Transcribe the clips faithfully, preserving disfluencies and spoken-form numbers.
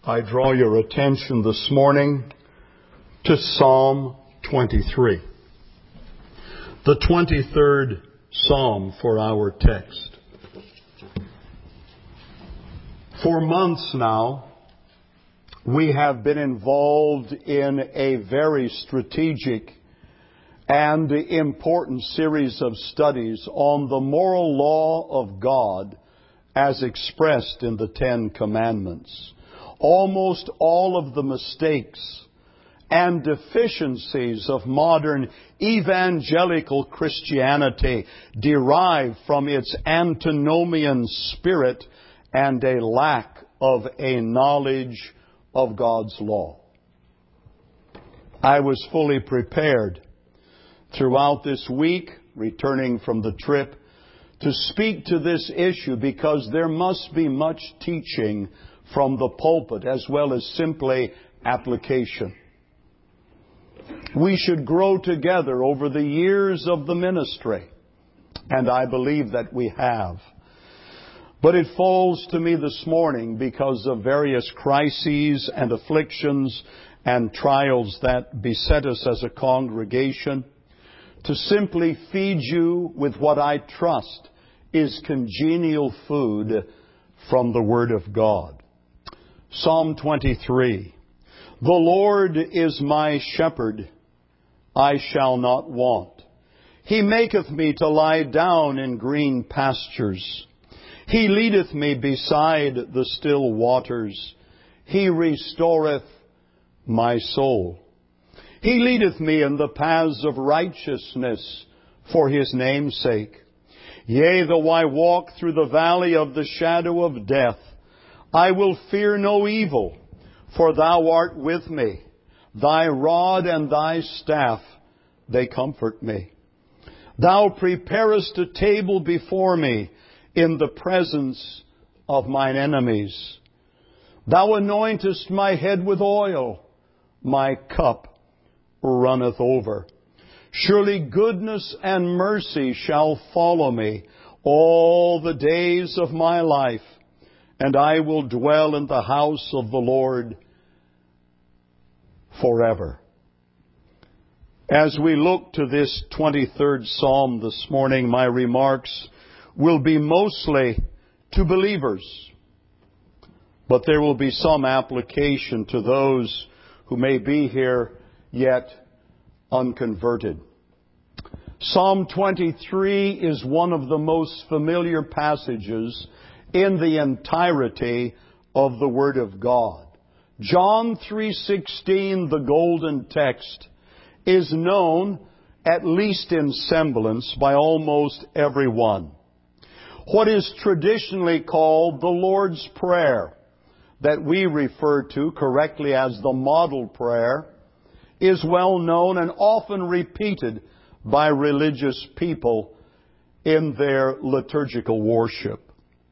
I draw your attention this morning to Psalm twenty-three, the twenty-third Psalm for our text. For months now, we have been involved in a very strategic and important series of studies on the moral law of God as expressed in the Ten Commandments. Almost all of the mistakes and deficiencies of modern evangelical Christianity derive from its antinomian spirit and a lack of a knowledge of God's law. I was fully prepared throughout this week, returning from the trip, to speak to this issue because there must be much teaching from the pulpit as well as simply application. We should grow together over the years of the ministry, and I believe that we have. But it falls to me this morning because of various crises and afflictions and trials that beset us as a congregation to simply feed you with what I trust is congenial food from the Word of God. Psalm twenty-three. The Lord is my shepherd, I shall not want. He maketh me to lie down in green pastures. He leadeth me beside the still waters. He restoreth my soul. He leadeth me in the paths of righteousness for His name's sake. Yea, though I walk through the valley of the shadow of death, I will fear no evil, for Thou art with me. Thy rod and Thy staff, they comfort me. Thou preparest a table before me in the presence of mine enemies. Thou anointest my head with oil. My cup runneth over. Surely goodness and mercy shall follow me all the days of my life, and I will dwell in the house of the Lord forever. As we look to this twenty-third Psalm this morning, my remarks will be mostly to believers, but there will be some application to those who may be here yet unconverted. Psalm twenty-three is one of the most familiar passages in the entirety of the Word of God. John three sixteen, the golden text, is known, at least in semblance, by almost everyone. What is traditionally called the Lord's Prayer, that we refer to correctly as the model prayer, is well known and often repeated by religious people in their liturgical worship.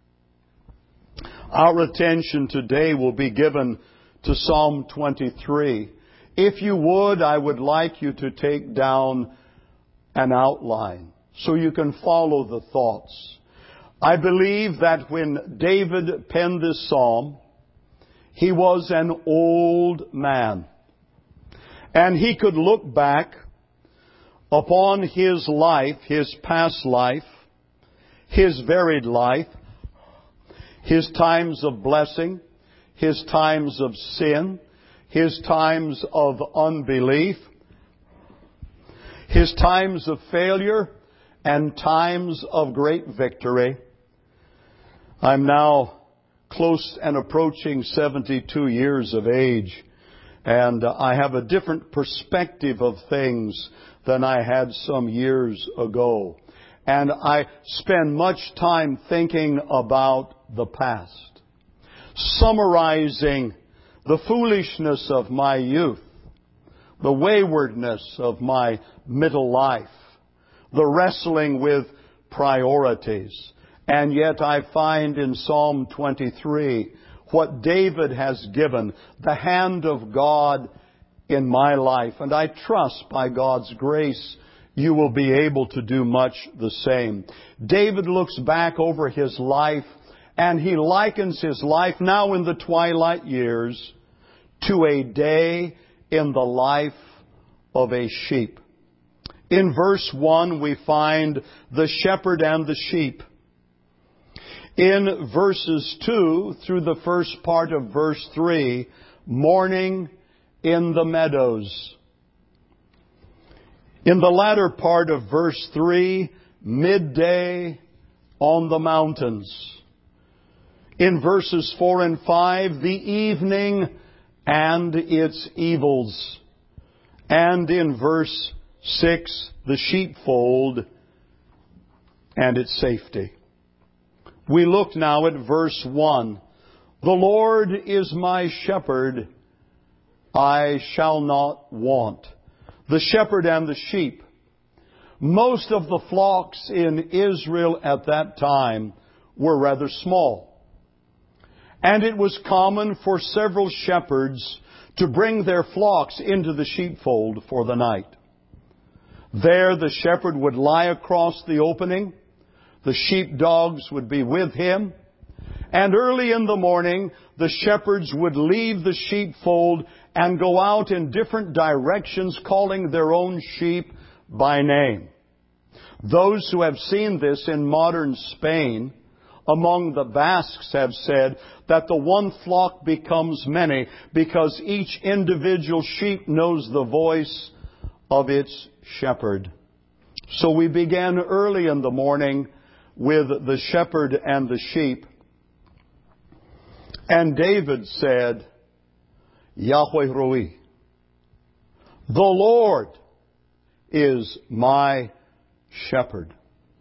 Our attention today will be given to Psalm twenty-three. If you would, I would like you to take down an outline so you can follow the thoughts. I believe that when David penned this psalm, he was an old man. And he could look back upon his life, his past life, his varied life, his times of blessing, his times of sin, his times of unbelief, his times of failure, and times of great victory. I'm now close and approaching seventy-two years of age, and I have a different perspective of things than I had some years ago. And I spend much time thinking about the past, summarizing the foolishness of my youth, the waywardness of my middle life, the wrestling with priorities. And yet I find in Psalm twenty-three what David has given, the hand of God in my life. And I trust by God's grace you will be able to do much the same. David looks back over his life And he likens his life now in the twilight years to a day in the life of a sheep. In verse one, we find the shepherd and the sheep. In verses two through the first part of verse three, morning in the meadows. In the latter part of verse three, midday on the mountains. In verses four and five, the evening and its evils. And in verse six, the sheepfold and its safety. We look now at verse one. The Lord is my shepherd, I shall not want. The shepherd and the sheep. Most of the flocks in Israel at that time were rather small. And it was common for several shepherds to bring their flocks into the sheepfold for the night. There the shepherd would lie across the opening. The sheepdogs would be with him. And early in the morning, the shepherds would leave the sheepfold and go out in different directions, calling their own sheep by name. Those who have seen this in modern Spain, among the Basques, have said that the one flock becomes many because each individual sheep knows the voice of its shepherd. So we began early in the morning with the shepherd and the sheep. And David said, Yahweh Roi, the Lord is my shepherd.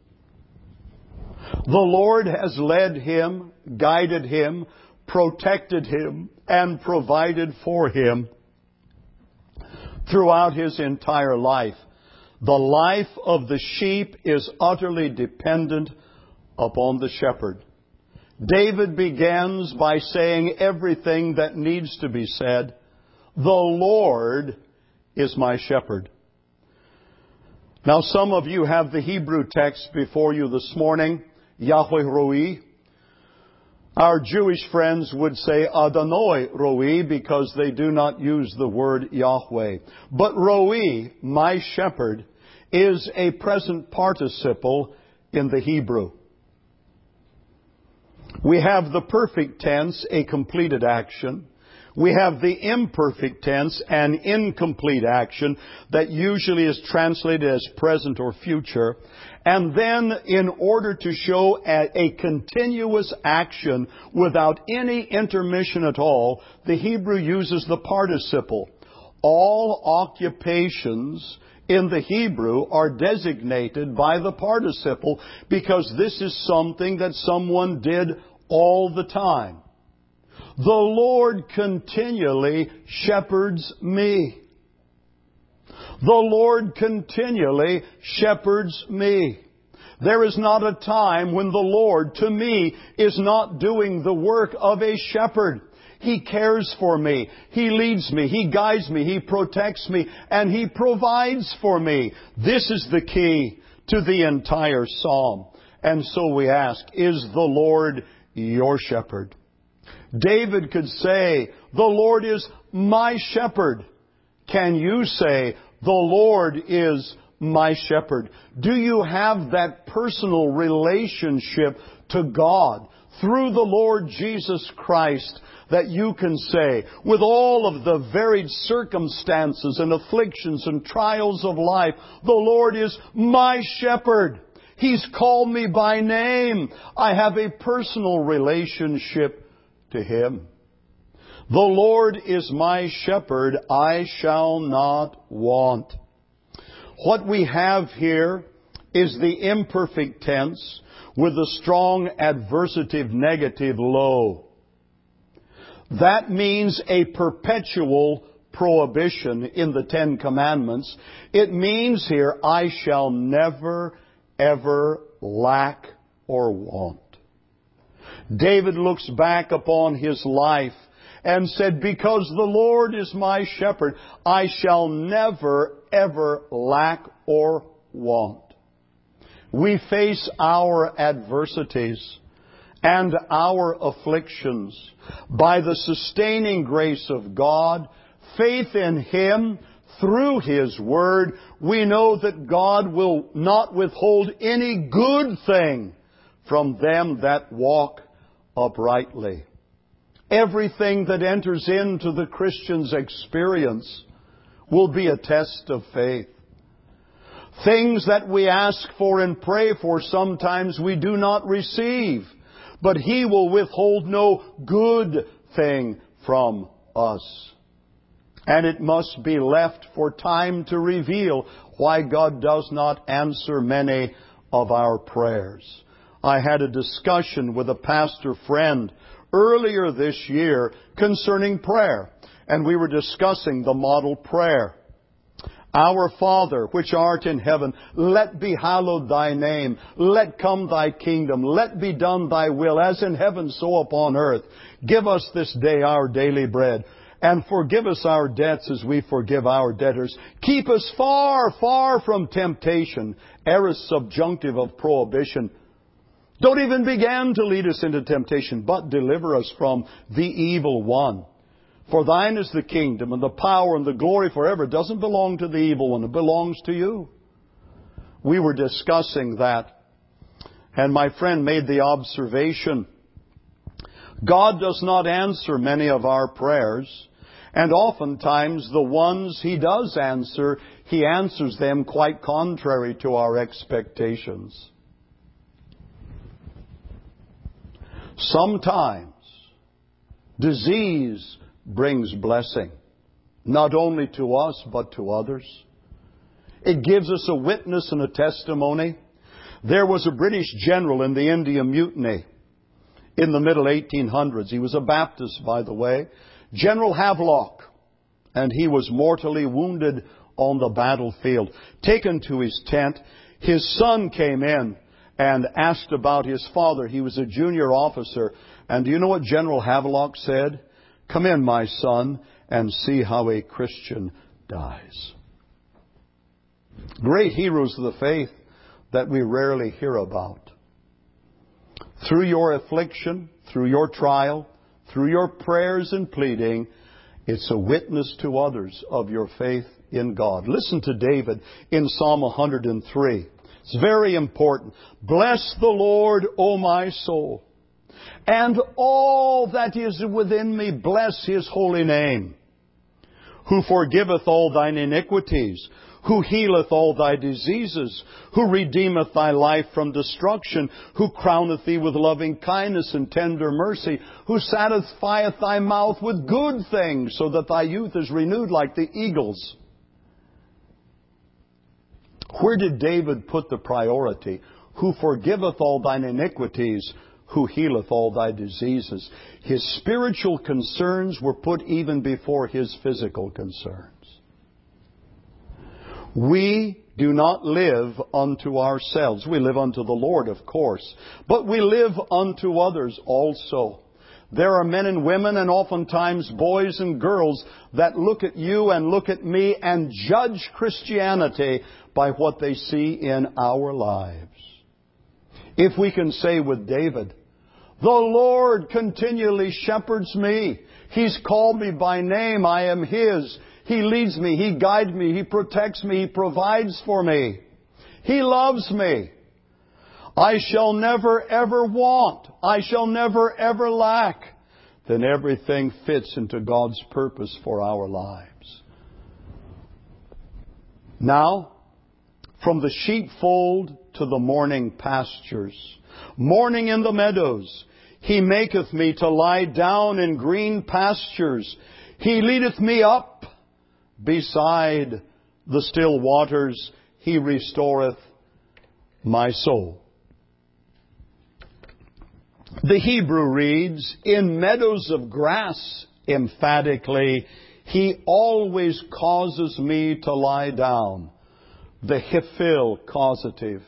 The Lord has led him, guided him, protected him, and provided for him throughout his entire life. The life of the sheep is utterly dependent upon the shepherd. David begins by saying everything that needs to be said. The Lord is my shepherd. Now some of you have the Hebrew text before you this morning, Yahweh Roi. Our Jewish friends would say Adonai Roi because they do not use the word Yahweh. But Roi, my shepherd, is a present participle in the Hebrew. We have the perfect tense, a completed action. We have the imperfect tense, an incomplete action that usually is translated as present or future. And then, in order to show a, a continuous action without any intermission at all, the Hebrew uses the participle. All occupations in the Hebrew are designated by the participle because this is something that someone did all the time. The Lord continually shepherds me. The Lord continually shepherds me. There is not a time when the Lord, to me, is not doing the work of a shepherd. He cares for me. He leads me. He guides me. He protects me. And He provides for me. This is the key to the entire psalm. And so we ask, is the Lord your shepherd? David could say, the Lord is my shepherd. Can you say, the Lord is my shepherd? Do you have that personal relationship to God through the Lord Jesus Christ that you can say, with all of the varied circumstances and afflictions and trials of life, the Lord is my shepherd. He's called me by name. I have a personal relationship to Him. The Lord is my shepherd, I shall not want. What we have here is the imperfect tense with a strong adversative negative lo. That means a perpetual prohibition in the Ten Commandments. It means here, I shall never, ever lack or want. David looks back upon his life and said, because the Lord is my shepherd, I shall never, ever lack or want. We face our adversities, and our afflictions. By the sustaining grace of God, faith in Him through His Word, we know that God will not withhold any good thing from them that walk uprightly. Everything that enters into the Christian's experience will be a test of faith. Things that we ask for and pray for, sometimes we do not receive, but He will withhold no good thing from us. And it must be left for time to reveal why God does not answer many of our prayers. I had a discussion with a pastor friend earlier this year concerning prayer, and we were discussing the model prayer. Our Father, which art in heaven, let be hallowed thy name. Let come thy kingdom. Let be done thy will, as in heaven, so upon earth. Give us this day our daily bread. And forgive us our debts as we forgive our debtors. Keep us far, far from temptation. Aorist subjunctive of prohibition. Don't even begin to lead us into temptation, but deliver us from the evil one. For thine is the kingdom and the power and the glory forever. It doesn't belong to the evil one. It belongs to you. We were discussing that, and my friend made the observation, God does not answer many of our prayers, and oftentimes the ones He does answer, He answers them quite contrary to our expectations. Sometimes disease brings blessing, not only to us, but to others. It gives us a witness and a testimony. There was a British general in the Indian Mutiny in the middle eighteen hundreds. He was a Baptist, by the way. General Havelock. And he was mortally wounded on the battlefield. Taken to his tent, his son came in and asked about his father. He was a junior officer. And do you know what General Havelock said? Come in, my son, and see how a Christian dies. Great heroes of the faith that we rarely hear about. Through your affliction, through your trial, through your prayers and pleading, it's a witness to others of your faith in God. Listen to David in Psalm one hundred three. It's very important. Bless the Lord, O my soul, and all that is within me, bless His holy name. Who forgiveth all thine iniquities, who healeth all thy diseases, who redeemeth thy life from destruction, who crowneth thee with loving kindness and tender mercy, who satisfieth thy mouth with good things, so that thy youth is renewed like the eagles. Where did David put the priority? Who forgiveth all thine iniquities, who healeth all thy diseases. His spiritual concerns were put even before his physical concerns. We do not live unto ourselves. We live unto the Lord, of course. But we live unto others also. There are men and women, and oftentimes boys and girls, that look at you and look at me and judge Christianity by what they see in our lives. If we can say with David, the Lord continually shepherds me. He's called me by name. I am His. He leads me. He guides me. He protects me. He provides for me. He loves me. I shall never ever want. I shall never ever lack. Then everything fits into God's purpose for our lives. Now, from the sheepfold to the morning pastures, morning in the meadows, He maketh me to lie down in green pastures. He leadeth me up beside the still waters. He restoreth my soul. The Hebrew reads, in meadows of grass, emphatically, He always causes me to lie down. The Hiphil causative.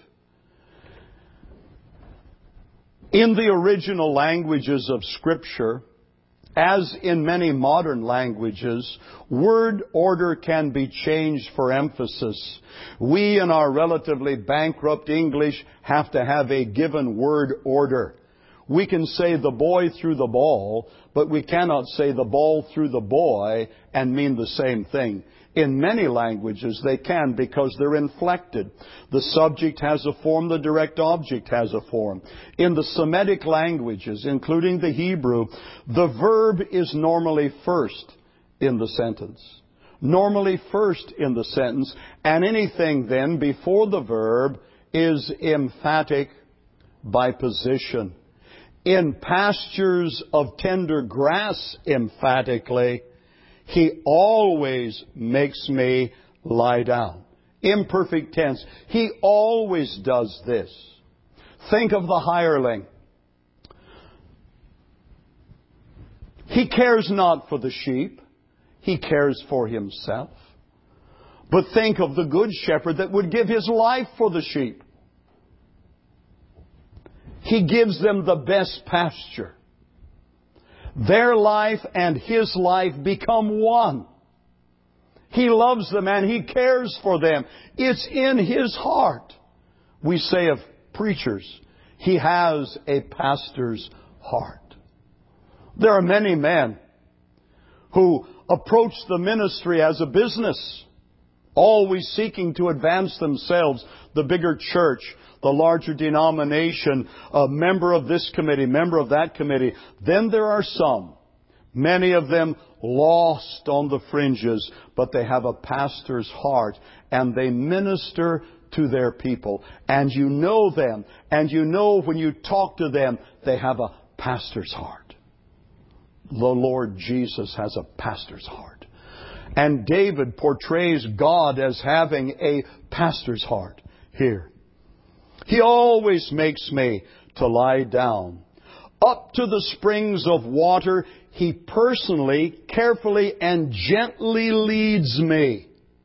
In the original languages of Scripture, as in many modern languages, word order can be changed for emphasis. We, in our relatively bankrupt English, have to have a given word order. We can say the boy threw the ball, but we cannot say the ball threw the boy and mean the same thing. In many languages they can, because they're inflected. The subject has a form, the direct object has a form. In the Semitic languages, including the Hebrew, the verb is normally first in the sentence. Normally first in the sentence, and anything then before the verb is emphatic by position. In pastures of tender grass, emphatically, He always makes me lie down. Imperfect tense. He always does this. Think of the hireling. He cares not for the sheep. He cares for himself. But think of the good shepherd that would give his life for the sheep. He gives them the best pasture. Their life and His life become one. He loves them and He cares for them. It's in His heart. We say of preachers, he has a pastor's heart. There are many men who approach the ministry as a business, always seeking to advance themselves, the bigger church, the larger denomination, a member of this committee, member of that committee. Then there are some, many of them lost on the fringes, but they have a pastor's heart and they minister to their people. And you know them, and you know when you talk to them, they have a pastor's heart. The Lord Jesus has a pastor's heart. And David portrays God as having a pastor's heart here. He always makes me to lie down. Up to the springs of water, He personally, carefully, and gently leads me.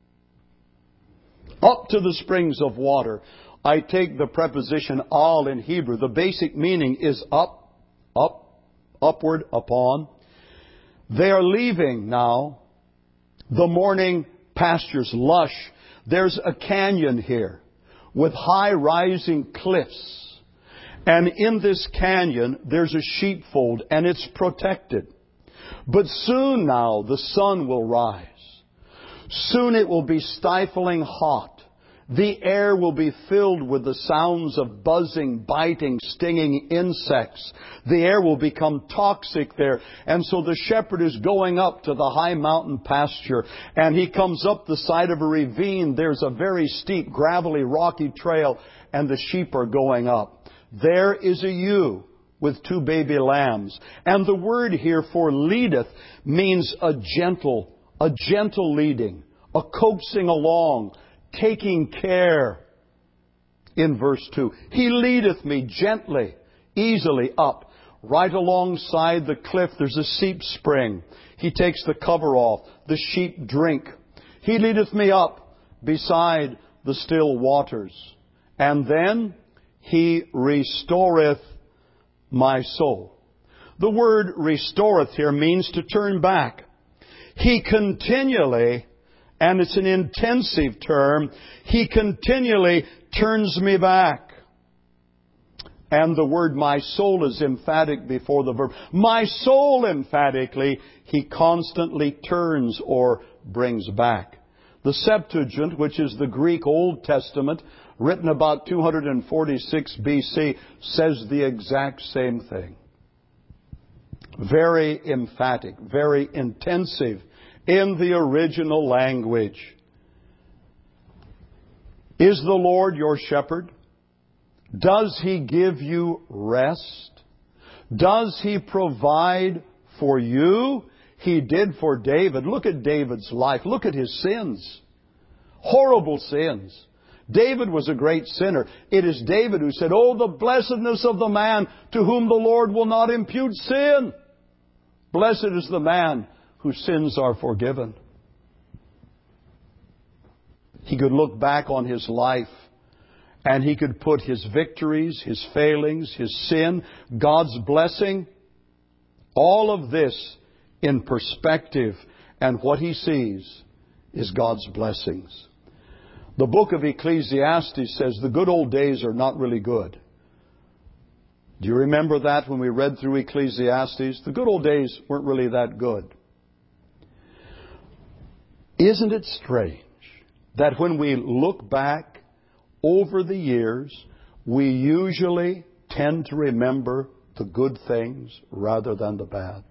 Up to the springs of water. I take the preposition al in Hebrew. The basic meaning is up, up, upward, upon. They are leaving now the morning pastures, lush. There's a canyon here with high rising cliffs. And in this canyon, there's a sheepfold, and it's protected. But soon now, the sun will rise. Soon it will be stifling hot. The air will be filled with the sounds of buzzing, biting, stinging insects. The air will become toxic there. And so the shepherd is going up to the high mountain pasture. And he comes up the side of a ravine. There's a very steep, gravelly, rocky trail. And the sheep are going up. There is a ewe with two baby lambs. And the word here for leadeth means a gentle, a gentle leading, a coaxing along, taking care. In verse two, He leadeth me gently, easily up. Right alongside the cliff there's a sheep spring. He takes the cover off. The sheep drink. He leadeth me up beside the still waters. And then He restoreth my soul. The word restoreth here means to turn back. He continually, and it's an intensive term, He continually turns me back. And the word my soul is emphatic before the verb. My soul, emphatically, He constantly turns or brings back. The Septuagint, which is the Greek Old Testament, written about two forty-six B C, says the exact same thing. Very emphatic, very intensive in the original language. Is the Lord your shepherd? Does He give you rest? Does He provide for you? He did for David. Look at David's life. Look at his sins. Horrible sins. David was a great sinner. It is David who said, "Oh, the blessedness of the man to whom the Lord will not impute sin. Blessed is the man whose sins are forgiven." He could look back on his life and he could put his victories, his failings, his sin, God's blessing, all of this in perspective. And what he sees is God's blessings. The book of Ecclesiastes says the good old days are not really good. Do you remember that when we read through Ecclesiastes? The good old days weren't really that good. Isn't it strange that when we look back over the years, we usually tend to remember the good things rather than the bad?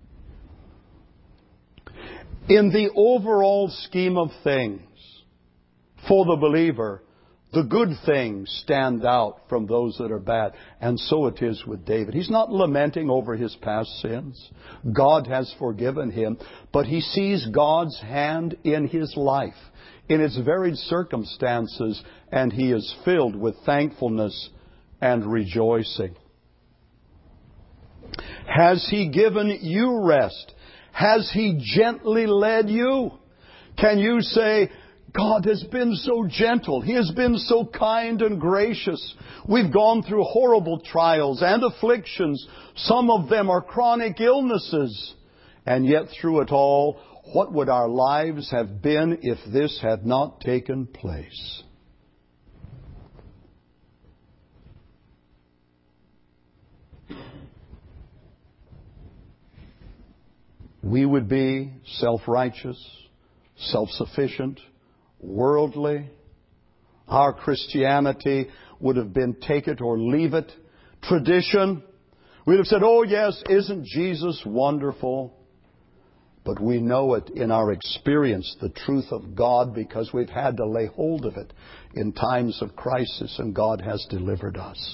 In the overall scheme of things, for the believer, the good things stand out from those that are bad. And so it is with David. He's not lamenting over his past sins. God has forgiven him. But he sees God's hand in his life, in its varied circumstances, and he is filled with thankfulness and rejoicing. Has He given you rest? Has He gently led you? Can you say, God has been so gentle. He has been so kind and gracious. We've gone through horrible trials and afflictions. Some of them are chronic illnesses. And yet through it all, what would our lives have been if this had not taken place? We would be self-righteous, self-sufficient, worldly. Our Christianity would have been take it or leave it. Tradition. We'd have said, oh yes, isn't Jesus wonderful? But we know it in our experience, the truth of God, because we've had to lay hold of it in times of crisis, and God has delivered us.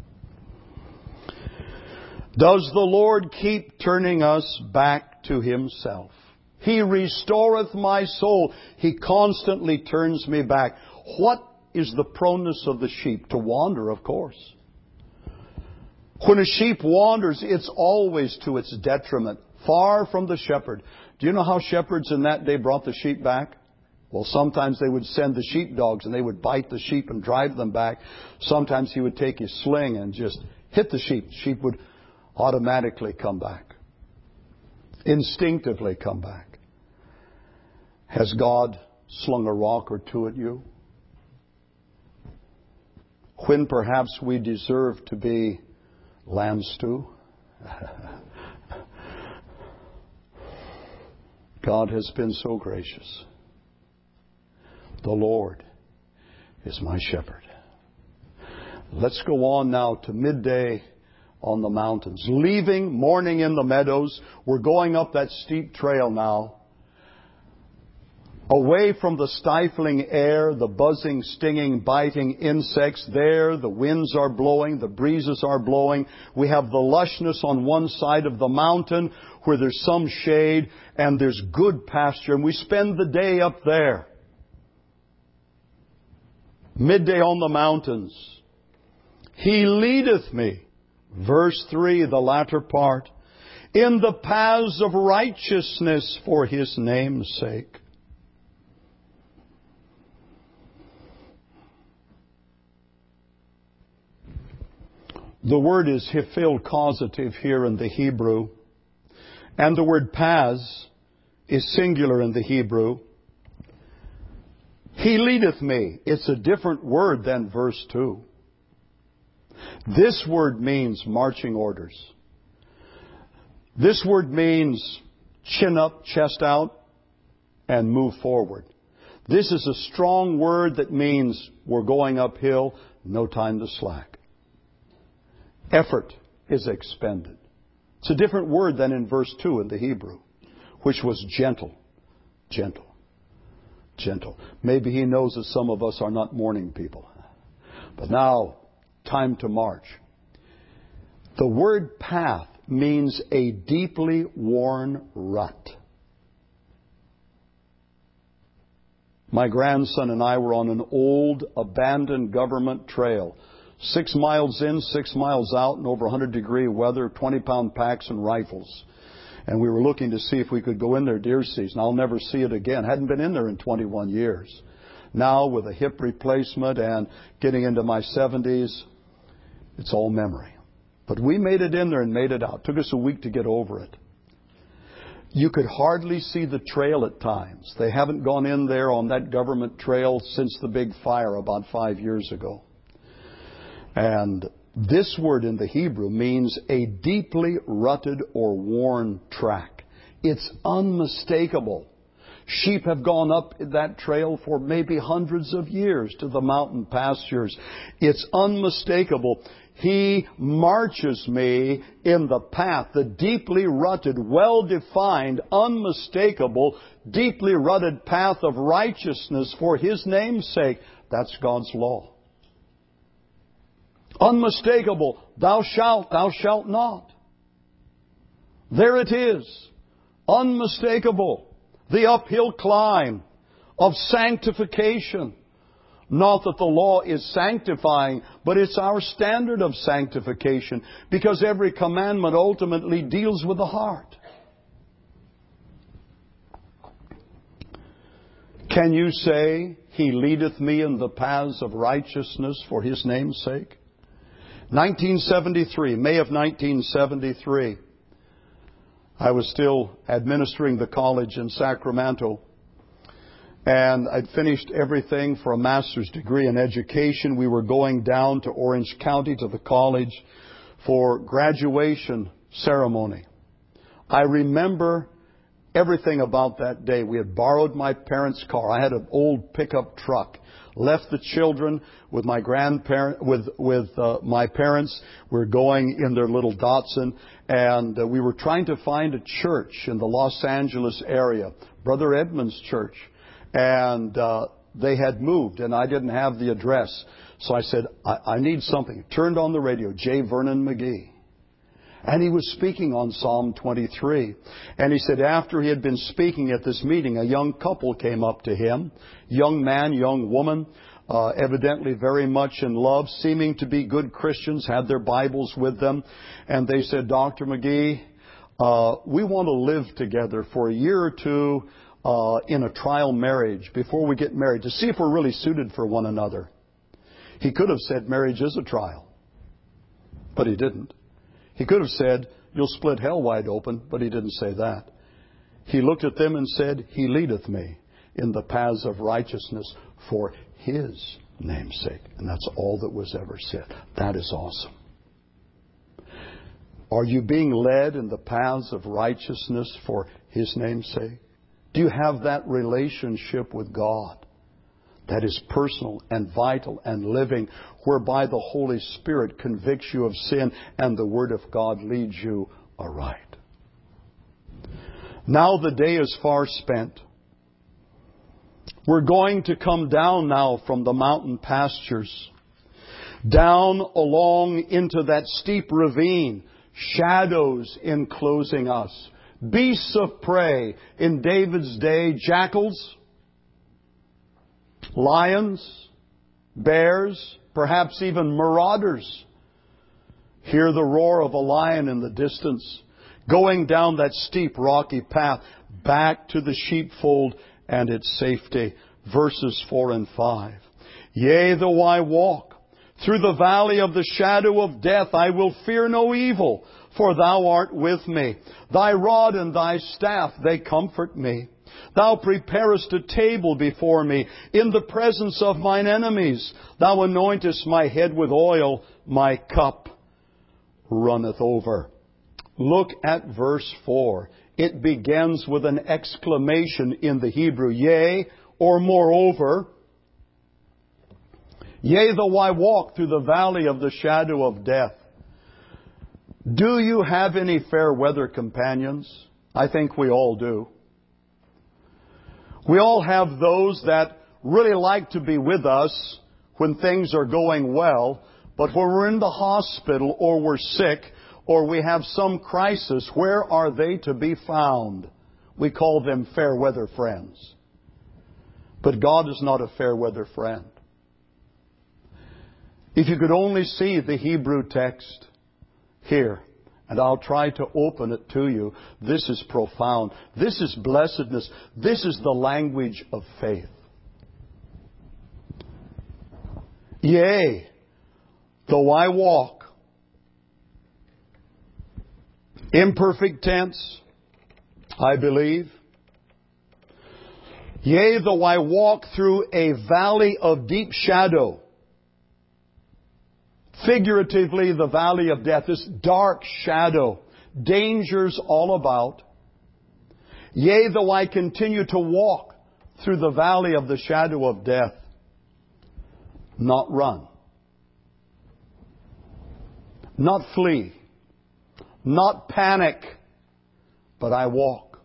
Does the Lord keep turning us back to Himself? He restoreth my soul. He constantly turns me back. What is the proneness of the sheep? To wander, of course. When a sheep wanders, it's always to its detriment, far from the shepherd. Do you know how shepherds in that day brought the sheep back? Well, sometimes they would send the sheepdogs and they would bite the sheep and drive them back. Sometimes he would take his sling and just hit the sheep. The sheep would automatically come back. Instinctively come back. Has God slung a rock or two at you? When perhaps we deserve to be lamb stew? God has been so gracious. The Lord is my shepherd. Let's go on now to midday on the mountains. Leaving morning in the meadows, we're going up that steep trail now. Away from the stifling air, the buzzing, stinging, biting insects. There, the winds are blowing, the breezes are blowing. We have the lushness on one side of the mountain where there's some shade and there's good pasture. And we spend the day up there. Midday on the mountains. He leadeth me. Verse three, the latter part. In the paths of righteousness for His name's sake. The word is hifil causative here in the Hebrew. And the word paths is singular in the Hebrew. He leadeth me. It's a different word than verse two. This word means marching orders. This word means chin up, chest out, and move forward. This is a strong word that means we're going uphill, no time to slack. Effort is expended. It's a different word than in verse two in the Hebrew, which was gentle, gentle, gentle. Maybe He knows that some of us are not morning people. But now, time to march. The word path means a deeply worn rut. My grandson and I were on an old, abandoned government trail. Six miles in, six miles out, in over one hundred degree weather, twenty pound packs and rifles. And we were looking to see if we could go in there deer season. I'll never see it again. Hadn't been in there in twenty-one years. Now, with a hip replacement and getting into my seventies, it's all memory. But we made it in there and made it out. It took us a week to get over it. You could hardly see the trail at times. They haven't gone in there on that government trail since the big fire about five years ago. And This word in the Hebrew means a deeply rutted or worn track. It's unmistakable. Sheep have gone up that trail for maybe hundreds of years to the mountain pastures. It's unmistakable. He marches me in the path, the deeply rutted, well-defined, unmistakable, deeply rutted path of righteousness for His name's sake. That's God's law. Unmistakable. Thou shalt, thou shalt not. There it is. Unmistakable. The uphill climb of sanctification. Not that the law is sanctifying, but it's our standard of sanctification, because every commandment ultimately deals with the heart. Can you say, He leadeth me in the paths of righteousness for His name's sake? nineteen seventy-three, May of nineteen seventy-three, I was still administering the college in Sacramento. And I'd finished everything for a master's degree in education. We were going down to Orange County to the college for graduation ceremony. I remember everything about that day. We had borrowed my parents' car. I had an old pickup truck. Left the children with my grandparent, with with uh, my parents. We were going in their little Datsun, and uh, we were trying to find a church in the Los Angeles area, Brother Edmund's church. And uh, they had moved, and I didn't have the address. So I said, I, I need something. Turned on the radio, J. Vernon McGee. And he was speaking on Psalm twenty-three. And he said after he had been speaking at this meeting, a young couple came up to him. Young man, young woman, uh, evidently very much in love, seeming to be good Christians, had their Bibles with them. And they said, Doctor McGee, uh, we want to live together for a year or two Uh, in a trial marriage before we get married to see if we're really suited for one another. He could have said marriage is a trial, but he didn't. He could have said you'll split hell wide open, but he didn't say that. He looked at them and said, He leadeth me in the paths of righteousness for His name's sake. And that's all that was ever said. That is awesome. Are you being led in the paths of righteousness for His name's sake? Do you have that relationship with God that is personal and vital and living, whereby the Holy Spirit convicts you of sin and the Word of God leads you aright? Now the day is far spent. We're going to come down now from the mountain pastures, down along into that steep ravine, shadows enclosing us. Beasts of prey in David's day, jackals, lions, bears, perhaps even marauders. Hear the roar of a lion in the distance, going down that steep rocky path back to the sheepfold and its safety. Verses four and five. Yea, though I walk through the valley of the shadow of death, I will fear no evil, for Thou art with me. Thy rod and Thy staff, they comfort me. Thou preparest a table before me in the presence of mine enemies. Thou anointest my head with oil, my cup runneth over. Look at verse four. It begins with an exclamation in the Hebrew. Yea, or moreover. Yea, though I walk through the valley of the shadow of death. Do you have any fair weather companions? I think we all do. We all have those that really like to be with us when things are going well, but when we're in the hospital or we're sick or we have some crisis, where are they to be found? We call them fair weather friends. But God is not a fair weather friend. If you could only see the Hebrew text here, and I'll try to open it to you. This is profound. This is blessedness. This is the language of faith. Yea, though I walk. Imperfect tense, I believe. Yea, though I walk through a valley of deep shadow. Figuratively, the valley of death, this dark shadow, dangers all about. Yea, though I continue to walk through the valley of the shadow of death, not run, not flee, not panic, but I walk.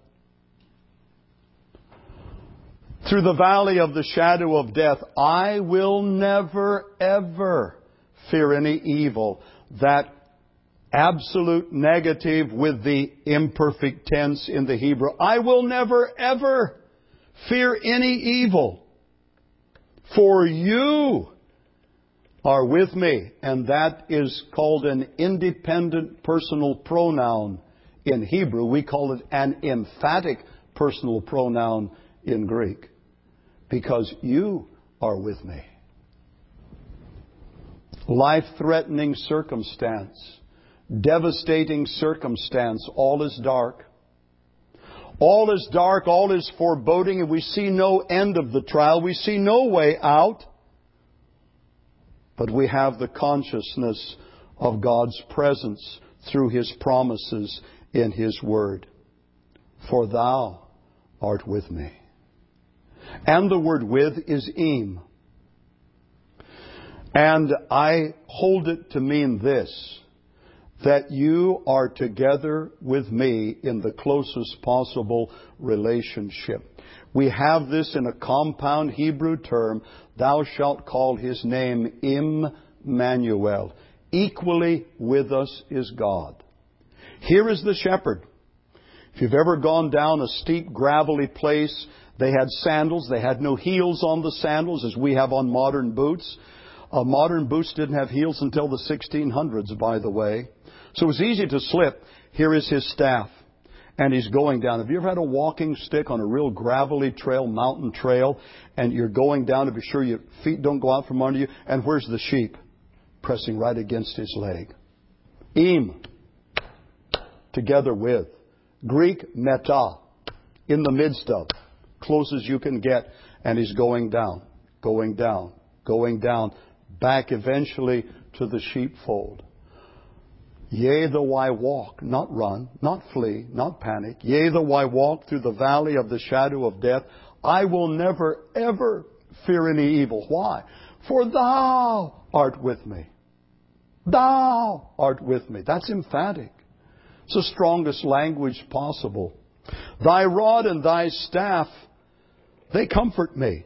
Through the valley of the shadow of death, I will never, ever fear any evil. That absolute negative with the imperfect tense in the Hebrew. I will never, ever fear any evil. For you are with me. And that is called an independent personal pronoun in Hebrew. We call it an emphatic personal pronoun in Greek. Because you are with me. Life-threatening circumstance, devastating circumstance, all is dark. All is dark, all is foreboding, and we see no end of the trial. We see no way out. But we have the consciousness of God's presence through His promises in His Word. For thou art with me. And the word with is im. And I hold it to mean this, that you are together with me in the closest possible relationship. We have this in a compound Hebrew term, thou shalt call His name Immanuel. Equally with us is God. Here is the shepherd. If you've ever gone down a steep, gravelly place, they had sandals. They had no heels on the sandals as we have on modern boots. Uh, modern boots didn't have heels until the sixteen hundreds, by the way. So it was easy to slip. Here is his staff. And he's going down. Have you ever had a walking stick on a real gravelly trail, mountain trail, and you're going down to be sure your feet don't go out from under you? And where's the sheep? Pressing right against his leg. Im. Together with. Greek, meta. In the midst of. Close as you can get. And he's going down. Going down. Going down. Back eventually to the sheepfold. Yea, though I walk, not run, not flee, not panic. Yea, though I walk through the valley of the shadow of death, I will never, ever fear any evil. Why? For thou art with me. Thou art with me. That's emphatic. It's the strongest language possible. Thy rod and thy staff, they comfort me.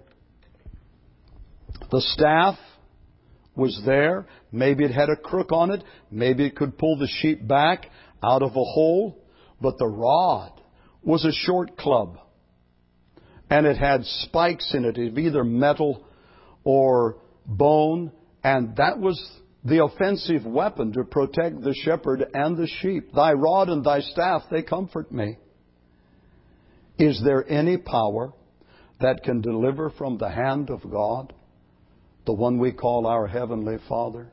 The staff was there. Maybe it had a crook on it. Maybe it could pull the sheep back out of a hole. But the rod was a short club. And it had spikes in it of either metal or bone. And that was the offensive weapon to protect the shepherd and the sheep. Thy rod and thy staff, they comfort me. Is there any power that can deliver from the hand of God? The one we call our Heavenly Father.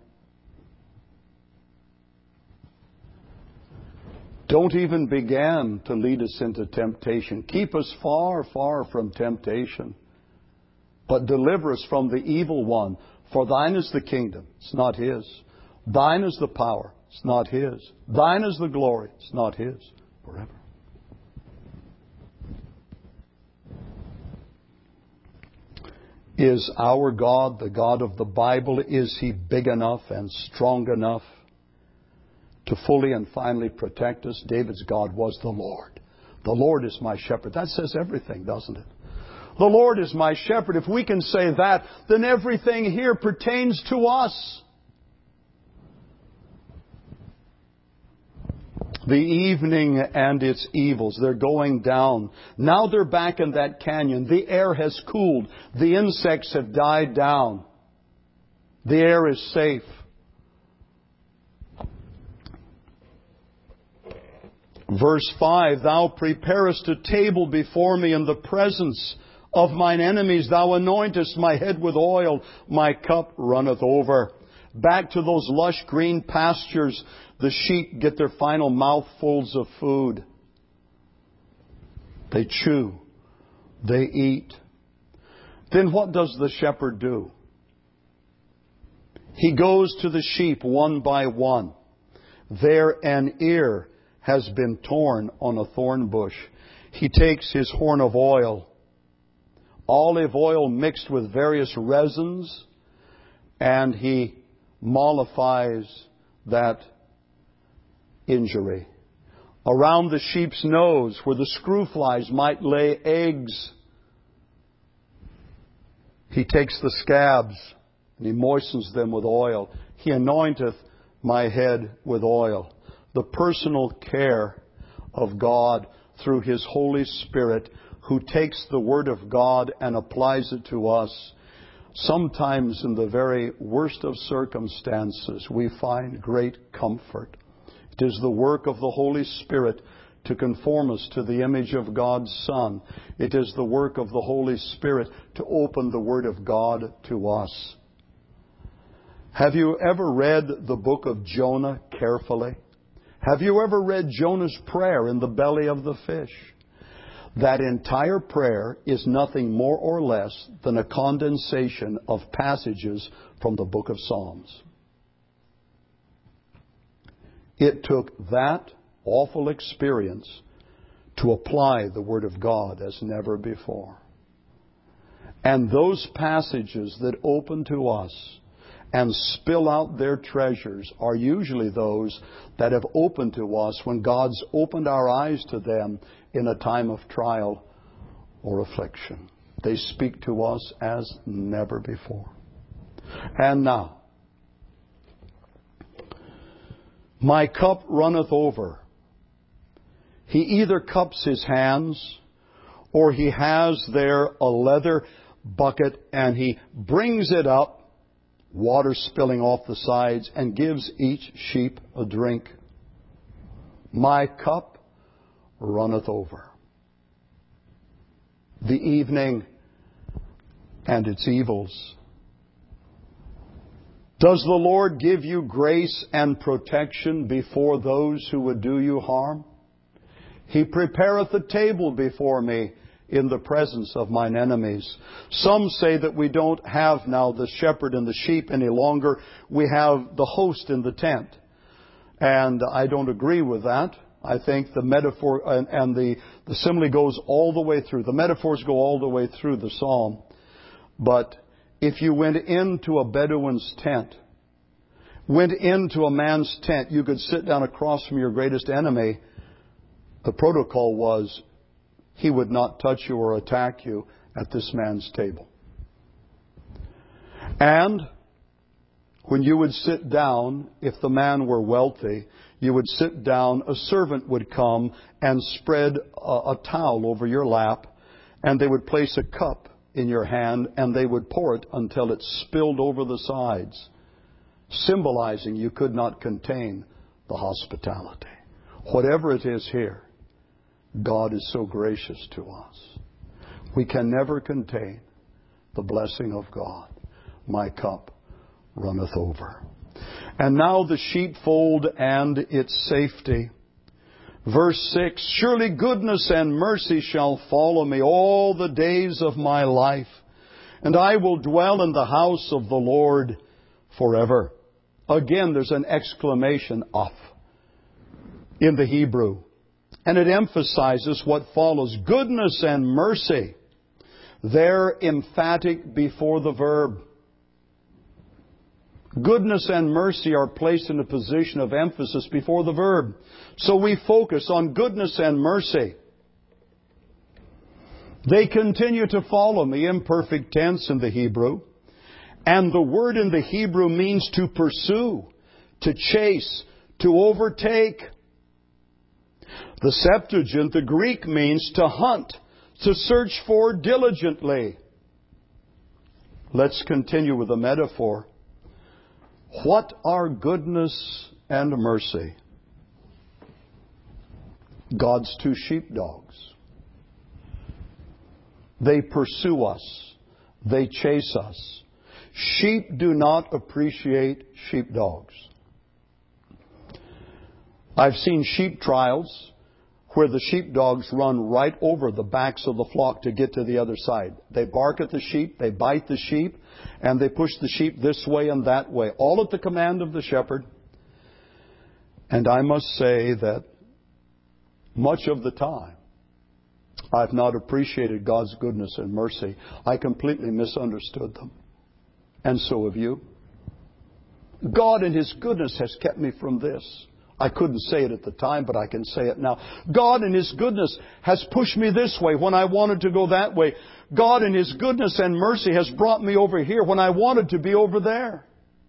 Don't even begin to lead us into temptation. Keep us far, far from temptation. But deliver us from the evil one. For thine is the kingdom. It's not His. Thine is the power. It's not His. Thine is the glory. It's not His. Forever. Is our God, the God of the Bible, is He big enough and strong enough to fully and finally protect us? David's God was the Lord. The Lord is my shepherd. That says everything, doesn't it? The Lord is my shepherd. If we can say that, then everything here pertains to us. The evening and its evils, they're going down. Now they're back in that canyon. The air has cooled. The insects have died down. The air is safe. Verse five, Thou preparest a table before me in the presence of mine enemies. Thou anointest my head with oil. My cup runneth over. Back to those lush green pastures, the sheep get their final mouthfuls of food. They chew. They eat. Then what does the shepherd do? He goes to the sheep one by one. There an ear has been torn on a thorn bush. He takes his horn of oil, olive oil mixed with various resins, and he mollifies that injury. Around the sheep's nose, where the screwflies might lay eggs, he takes the scabs and he moistens them with oil. He anointeth my head with oil. The personal care of God through His Holy Spirit, who takes the Word of God and applies it to us. Sometimes in the very worst of circumstances, we find great comfort. It is the work of the Holy Spirit to conform us to the image of God's Son. It is the work of the Holy Spirit to open the Word of God to us. Have you ever read the book of Jonah carefully? Have you ever read Jonah's prayer in the belly of the fish? That entire prayer is nothing more or less than a condensation of passages from the book of Psalms. It took that awful experience to apply the Word of God as never before. And those passages that open to us and spill out their treasures are usually those that have opened to us when God's opened our eyes to them in a time of trial or affliction. They speak to us as never before. And now, my cup runneth over. He either cups his hands or he has there a leather bucket and he brings it up, water spilling off the sides, and gives each sheep a drink. My cup runneth over. The evening and its evils. Does the Lord give you grace and protection before those who would do you harm? He prepareth a table before me in the presence of mine enemies. Some say that we don't have now the shepherd and the sheep any longer. We have the host in the tent. And I don't agree with that. I think the metaphor and, and the, the simile goes all the way through. The metaphors go all the way through the psalm. But if you went into a Bedouin's tent, went into a man's tent, you could sit down across from your greatest enemy. The protocol was he would not touch you or attack you at this man's table. And when you would sit down, if the man were wealthy, you would sit down, a servant would come and spread a, a towel over your lap, and they would place a cup in your hand, and they would pour it until it spilled over the sides, symbolizing you could not contain the hospitality. Whatever it is here, God is so gracious to us. We can never contain the blessing of God. My cup runneth over. And now the sheepfold and its safety. Verse six, surely goodness and mercy shall follow me all the days of my life, and I will dwell in the house of the Lord forever. Again, there's an exclamation of in the Hebrew. And it emphasizes what follows. Goodness and mercy. They're emphatic before the verb. Goodness and mercy are placed in a position of emphasis before the verb. So we focus on goodness and mercy. They continue to follow me, imperfect tense in the Hebrew. And the word in the Hebrew means to pursue, to chase, to overtake. The Septuagint, the Greek, means to hunt, to search for diligently. Let's continue with the metaphor. What are goodness and mercy? God's two sheepdogs. They pursue us. They chase us. Sheep do not appreciate sheepdogs. I've seen sheep trials. where the sheepdogs run right over the backs of the flock to get to the other side. They bark at the sheep, they bite the sheep, and they push the sheep this way and that way, all at the command of the shepherd. And I must say that much of the time, I've not appreciated God's goodness and mercy. I completely misunderstood them. And so have you. God in His goodness has kept me from this. I couldn't say it at the time, but I can say it now. God in His goodness has pushed me this way when I wanted to go that way. God in His goodness and mercy has brought me over here when I wanted to be over there.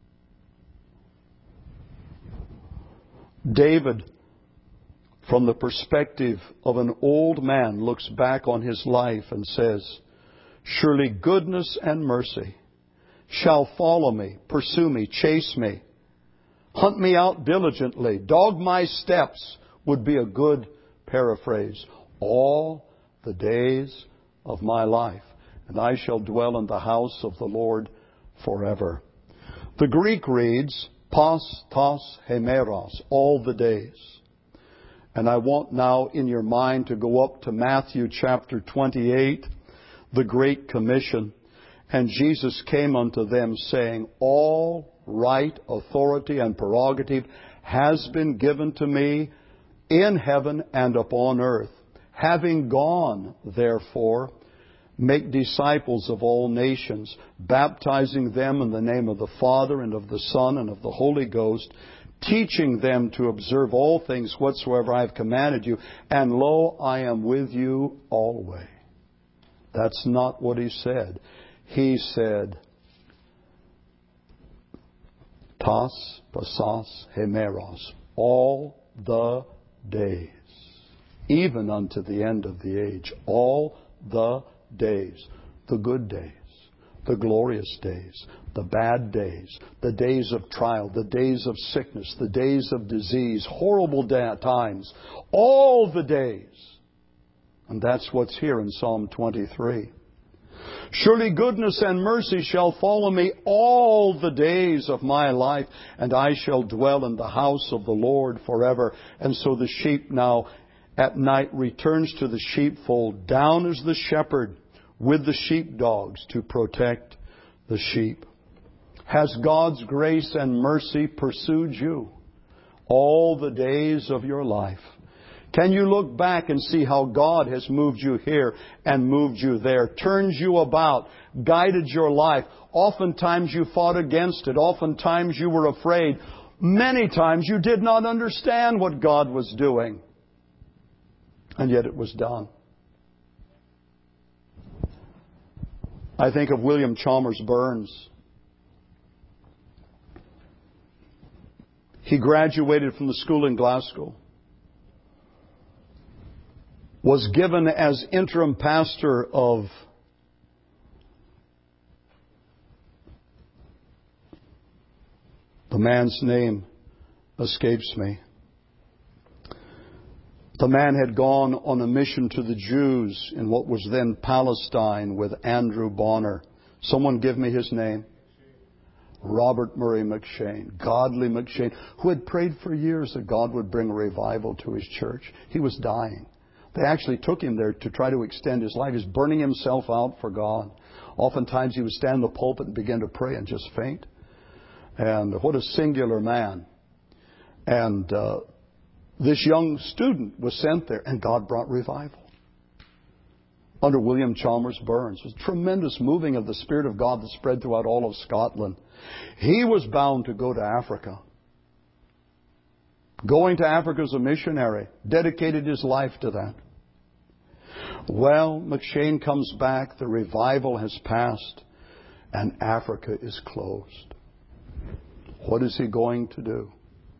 David, from the perspective of an old man, looks back on his life and says, "Surely goodness and mercy shall follow me, pursue me, chase me, hunt me out diligently, dog my steps," would be a good paraphrase, "all the days of my life, and I shall dwell in the house of the Lord forever." The Greek reads, pas tos hemeros, all the days. And I want now in your mind to go up to Matthew chapter twenty-eight, the Great Commission. And Jesus came unto them saying, "All right, authority, and prerogative has been given to me in heaven and upon earth. Having gone, therefore, make disciples of all nations, baptizing them in the name of the Father and of the Son and of the Holy Ghost, teaching them to observe all things whatsoever I have commanded you. And lo, I am with you always." That's not what He said. He said, "Tas, pasos, hemeros," all the days, even unto the end of the age. All the days. The good days, the glorious days, the bad days, the days of trial, the days of sickness, the days of disease, horrible da- times. All the days. And that's what's here in Psalm twenty-three. "Surely goodness and mercy shall follow me all the days of my life, and I shall dwell in the house of the Lord forever." And so the sheep now at night returns to the sheepfold. Down is the shepherd with the sheepdogs to protect the sheep. Has God's grace and mercy pursued you all the days of your life? Can you look back and see how God has moved you here and moved you there, turned you about, guided your life? Oftentimes you fought against it. Oftentimes you were afraid. Many times you did not understand what God was doing. And yet it was done. I think of William Chalmers Burns. He graduated from the school in Glasgow, was given as interim pastor of the man's name escapes me. The man had gone on a mission to the Jews in what was then Palestine with Andrew Bonner. Someone give me his name. Robert Murray M'Cheyne, godly M'Cheyne, who had prayed for years that God would bring a revival to his church. He was dying. They actually took him there to try to extend his life. He was burning himself out for God. Oftentimes he would stand in the pulpit and begin to pray and just faint. And what a singular man. And uh, this young student was sent there, and God brought revival. Under William Chalmers Burns. It was a tremendous moving of the Spirit of God that spread throughout all of Scotland. He was bound to go to Africa. Going to Africa as a missionary. Dedicated his life to that. Well, M'Cheyne comes back. The revival has passed. And Africa is closed. What is he going to do?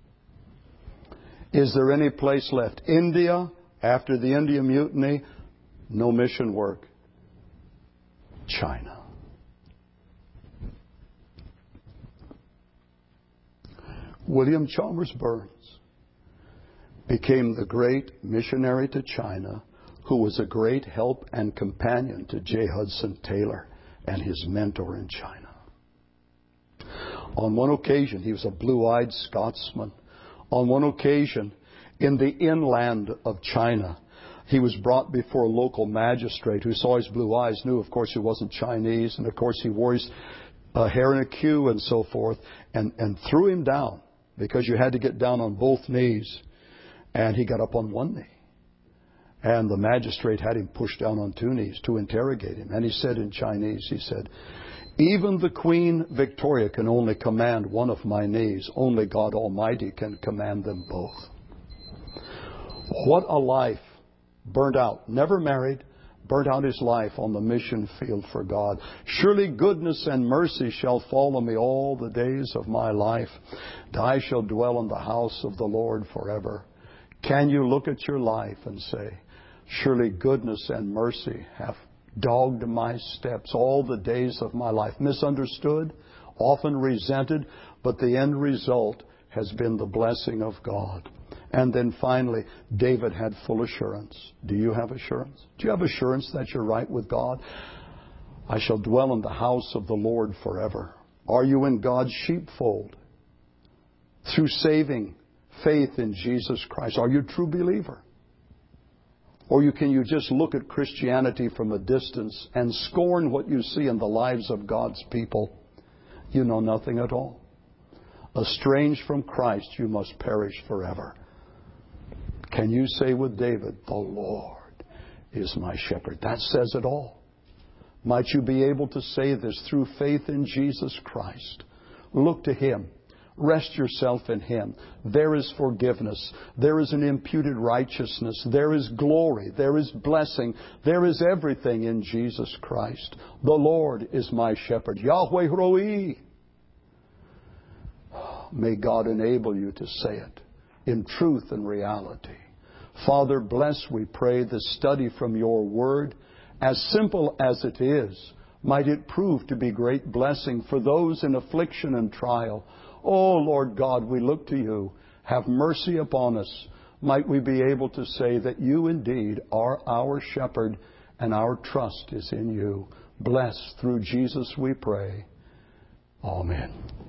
Is there any place left? India, after the India Mutiny, no mission work. China. William Chalmers Burns became the great missionary to China, who was a great help and companion to J. Hudson Taylor and his mentor in China. On one occasion, he was a blue-eyed Scotsman. On one occasion, in the inland of China. He was brought before a local magistrate who saw his blue eyes, knew, of course, he wasn't Chinese, and, of course, he wore his uh, hair in a queue and so forth, and, and threw him down because you had to get down on both knees. And he got up on one knee. And the magistrate had him pushed down on two knees to interrogate him. And he said in Chinese, he said, "Even the Queen Victoria can only command one of my knees. Only God Almighty can command them both." What a life. Burnt out. Never married. Burnt out his life on the mission field for God. "Surely goodness and mercy shall follow me all the days of my life. And I shall dwell in the house of the Lord forever." Can you look at your life and say, "Surely goodness and mercy have dogged my steps all the days of my life." Misunderstood, often resented, but the end result has been the blessing of God. And then finally, David had full assurance. Do you have assurance? Do you have assurance that you're right with God? "I shall dwell in the house of the Lord forever." Are you in God's sheepfold? Through saving faith in Jesus Christ. Are you a true believer? Or you, can you just look at Christianity from a distance and scorn what you see in the lives of God's people? You know nothing at all. Estranged from Christ, you must perish forever. Can you say with David, "The Lord is my shepherd"? That says it all. Might you be able to say this through faith in Jesus Christ. Look to Him. Rest yourself in Him. There is forgiveness. There is an imputed righteousness. There is glory. There is blessing. There is everything in Jesus Christ. The Lord is my shepherd. Yahweh Roi. May God enable you to say it in truth and reality. Father, bless, we pray, the study from your word. As simple as it is, might it prove to be great blessing for those in affliction and trial. Oh, Lord God, we look to you. Have mercy upon us. Might we be able to say that you indeed are our shepherd and our trust is in you. Bless through Jesus we pray. Amen.